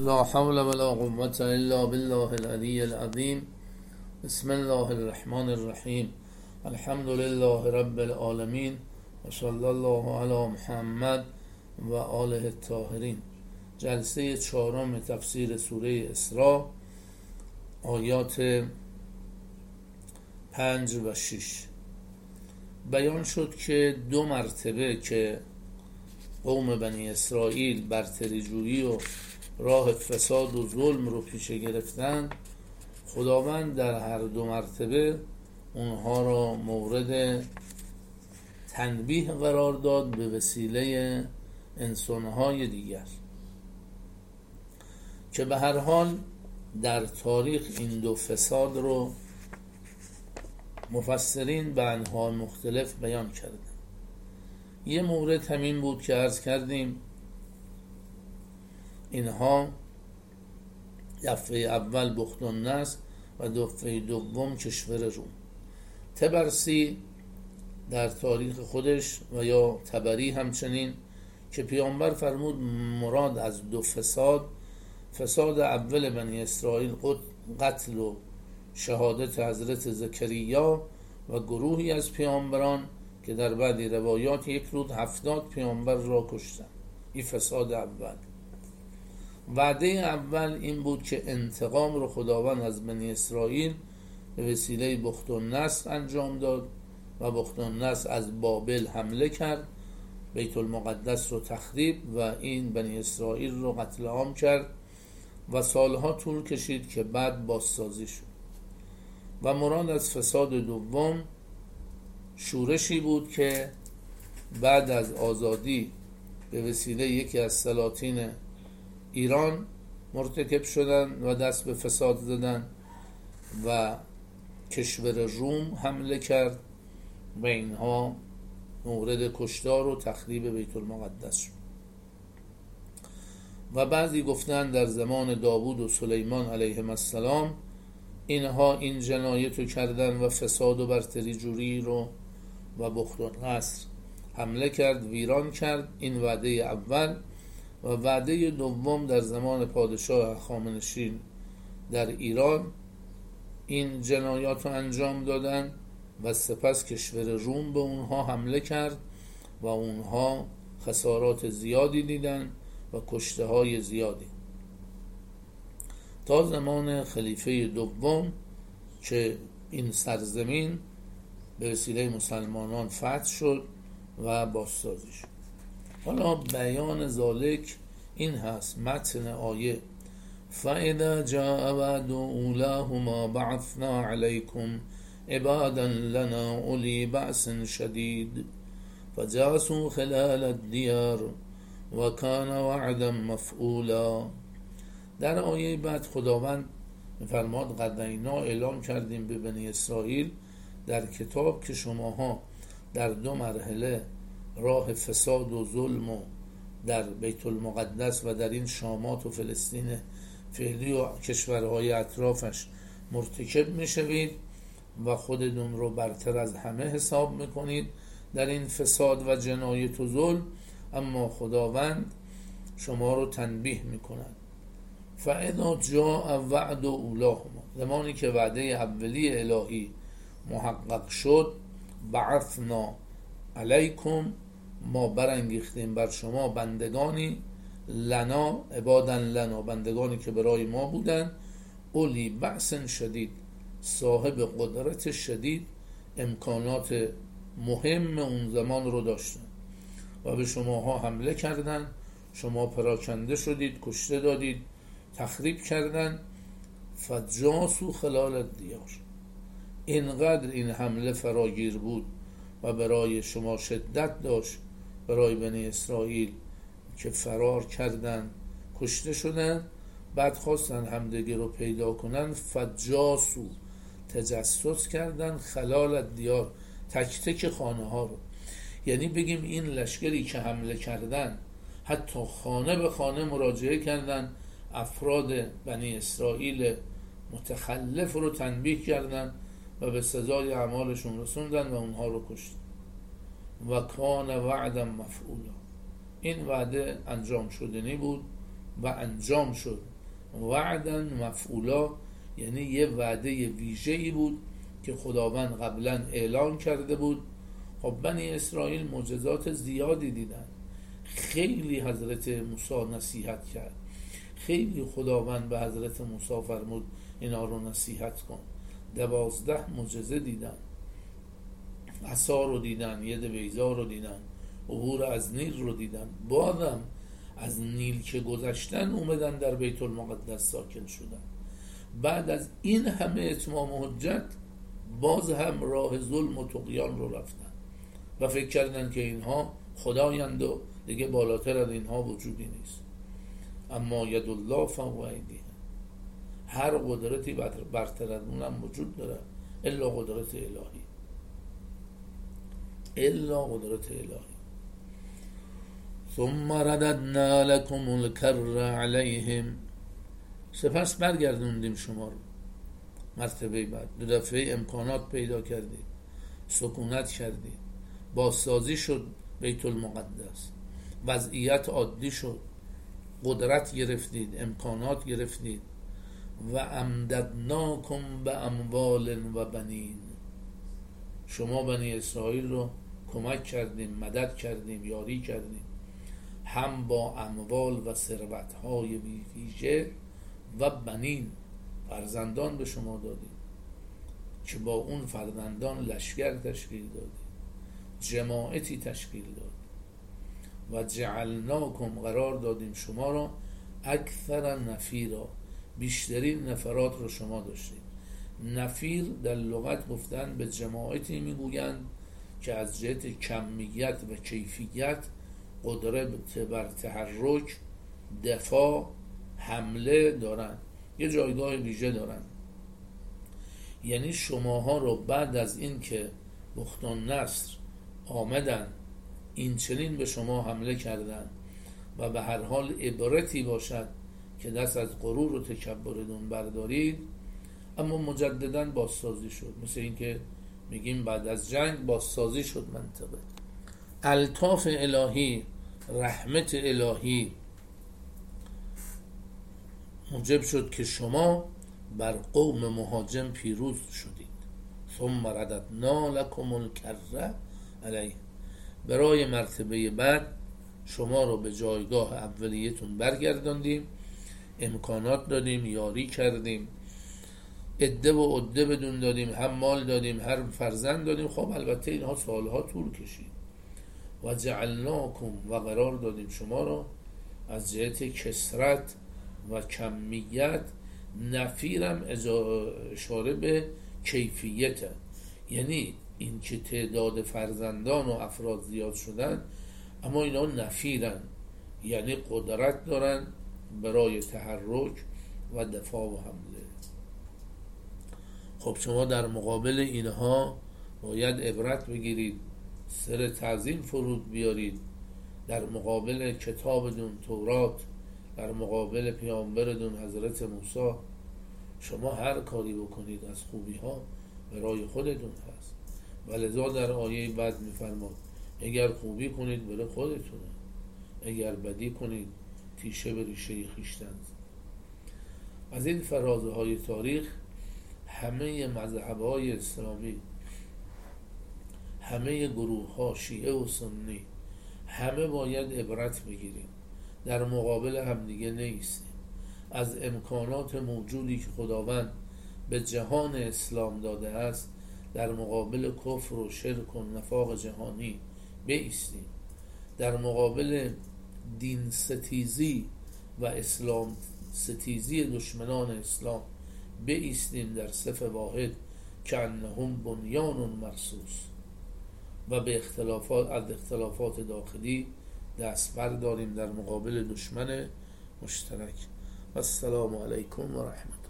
لا حول ولا قوة الا بالله العلی العظیم. بسم الله الرحمن الرحیم. الحمد لله رب العالمین و صلی الله علی محمد و آله الطاهرین. جلسه چهارم تفسیر سوره اسراء، آیات 5 و 6. بیان شد که 2 مرتبه که قوم بنی اسرائیل برتری جویی و راه فساد و ظلم رو پیش گرفتن، خداوند در هر 2 مرتبه اونها را مورد تنبیه قرار داد به وسیله انسانهای دیگر که به هر حال در تاریخ این 2 فساد رو مفسرین به انواع مختلف بیان کردن. یه مورد همین بود که عرض کردیم اینها دفعه اول بختالنصر و دفعه دوم کشور روم. طبرسی در تاریخ خودش و یا طبری همچنین که پیامبر فرمود مراد از 2 فساد اول بنی اسرائیل قتل و شهادت حضرت زکریا و گروهی از پیامبران که در بعضی روایات 1 روز 70 پیامبر را کشتند. این فساد اول. وعده اول این بود که انتقام رو خداوند از بنی اسرائیل به وسیله بختالنصر انجام داد و بختالنصر از بابل حمله کرد، بیت المقدس رو تخریب و این بنی اسرائیل رو قتل عام کرد و سالها طول کشید که بعد بازسازی شد. و مراد از فساد دوم شورشی بود که بعد از آزادی به وسیله یکی از سلاطین ایران مرتکب شدن و دست به فساد زدن و کشور روم حمله کرد و اینها مورد کشتار و تخریب بیت المقدس شد. و بعضی گفتن در زمان داوود و سلیمان علیهم السلام اینها این جنایت رو کردن و فساد و برتری جویی رو و بختالنصر حمله کرد، ویران کرد. این وعده اول. و وعده دوم در زمان پادشاه هخامنشی در ایران این جنایات رو انجام دادن و سپس کشور روم به اونها حمله کرد و اونها خسارات زیادی دیدن و کشته های زیادی تا زمان خلیفه دوم که این سرزمین به وسیله مسلمانان فتح شد و بازسازی شد. حالا بیان ذالک این هست متن آیه: فَإِذَا جَاءَ وَعْدُ أُولَاهُمَا بَعَثْنَا عَلَيْكُمْ عِبَادًا لَنَا أُولِي بَأْسٍ شَدِيدٍ فَجَاسُوا خِلَالَ الدِّيَارِ وَكَانَ وَعْدًا مَفْعُولًا. در آیه بعد خداوند می‌فرماد قدینا اعلام کردیم به بنی اسرائیل در کتاب که شماها در 2 مرحله راه فساد و ظلم و در بیت المقدس و در این شامات و فلسطین فعلی و کشورهای اطرافش مرتکب میشوید و خودتون رو برتر از همه حساب میکنید در این فساد و جنایت و ظلم، اما خداوند شما رو تنبیه میکند. فاذا جاء وعد اولاهما، زمانی که وعده اولی الهی محقق شد، بعثنا علیکم، ما برانگیختیم بر شما بندگانی، لنا عبادا لنا، بندگانی که برای ما بودن، اولی بأس شدید، صاحب قدرت شدید، امکانات مهم اون زمان رو داشتن و به شماها حمله کردن، شما پراکنده شدید، کشته دادید، تخریب کردن. فجاسوا خلال الدیار، اینقدر این حمله فراگیر بود و برای شما شدت داشت، برای بنی اسرائیل که فرار کردن، کشته شدن، بعد خواستن همدیگه رو پیدا کنن، فجاسو، تجسس کردن، خلال الدیار، تک تک خانه ها رو. یعنی بگیم این لشکری که حمله کردن حتی خانه به خانه مراجعه کردن، افراد بنی اسرائیل متخلف رو تنبیه کردن و به سزای اعمالشون رسوندن و اونها رو کشتن. و کان وعدا مفعولا، این وعده انجام شدنی بود و انجام شد. وعداً مفعولا یعنی یه وعده ویژه‌ای بود که خداوند قبلا اعلان کرده بود. خب بنی اسرائیل معجزات زیادی دیدن، خیلی حضرت موسی نصیحت کرد، خیلی خداوند به حضرت موسی فرمود اینا رو نصیحت کن. 12 معجزه دیدن، عصا رو دیدن، ید بیضا رو دیدن، عبور از نیل رو دیدن. بازم از نیل که گذشتن اومدن در بیت المقدس ساکن شدن. بعد از این همه اتمام حجت باز هم راه ظلم و طغیان رو رفتن و فکر کردن که اینها خدایند و دیگه بالاتر از اینها وجودی نیست. اما ید الله فوق ایدیهم، هر قدرتی برتر از اونم وجود داره الا قدرت الهی، الا قدرت الهی. ثم رددنا لكم الكر عليهم، سپس برگردوندیم شما رو مرتبه بعد. 2 دفعه امکانات پیدا کردید، سکونت کردید، بازسازی شد بیت المقدس، وضعیت عادی شد، قدرت گرفتید، امکانات گرفتید. و امددناکم به اموال و بنین، شما بنی اسرائیل رو کمک کردیم، مدد کردیم، یاری کردیم، هم با اموال و ثروت‌های ویژه و بنین، فرزندان به شما دادیم که با اون فرزندان لشکر تشکیل دادیم، جماعتی تشکیل دادیم. و جعلناکم، قرار دادیم شما را، اکثر نفیرا، بیشترین نفرات رو شما داشتید. نفیر در لغت گفتن به جماعتی میگویند که از جهت کمیت و کیفیت قدرت بر تحرک، دفاع، حمله دارن، یه جایگاه ویژه دارن. یعنی شماها رو بعد از این که بخت النصر آمدن این چنین به شما حمله کردن و به هر حال عبرتی باشد که دست از غرور و تکبرتون بردارید، اما مجددا بازسازی شد. مثل این که میگیم بعد از جنگ بازسازی شد منطقه. الطاف الهی، رحمت الهی موجب شد که شما بر قوم مهاجم پیروز شدید. ثم رددنا لكم الكر علیه، برای مرتبه بعد شما رو به جایگاه اولیتون برگرداندیم، امکانات دادیم، یاری کردیم، عده و عده بدون دادیم، هم مال دادیم، هر فرزند دادیم. خب البته اینها سالها طول کشید. و جعلناکم، و قرار دادیم شما رو از جهت کثرت و کمیت، نفیرم اشاره به کیفیت، یعنی این که تعداد فرزندان و افراد زیاد شدن اما اینا نفیرن، یعنی قدرت دارن برای تحرک و دفاع و حمله. خب شما در مقابل اینها باید عبرت بگیرید، سر تعظیم فرود بیارید در مقابل کتابتون تورات، در مقابل پیامبرتون حضرت موسی. شما هر کاری بکنید از خوبی ها برای خودتون هست، ولذا در آیه بعد میفرماد اگر خوبی کنید برای خودتونه، اگر بدی کنید تیشه به ریشه خویشتن. از این فرازه های تاریخ همه مذهب های اسلامی، همه گروه ها شیعه و سنی، همه باید عبرت بگیریم، در مقابل همدیگه نیستیم. از امکانات موجودی که خداوند به جهان اسلام داده است در مقابل کفر و شرک و نفاق جهانی بایستیم، در مقابل دین ستیزی و اسلام ستیزی دشمنان اسلام بایستیم در صف واحد که انهم بنیان مرصوص، و به اختلافات داخلی دست برداریم در مقابل دشمن مشترک. و السلام علیکم و رحمت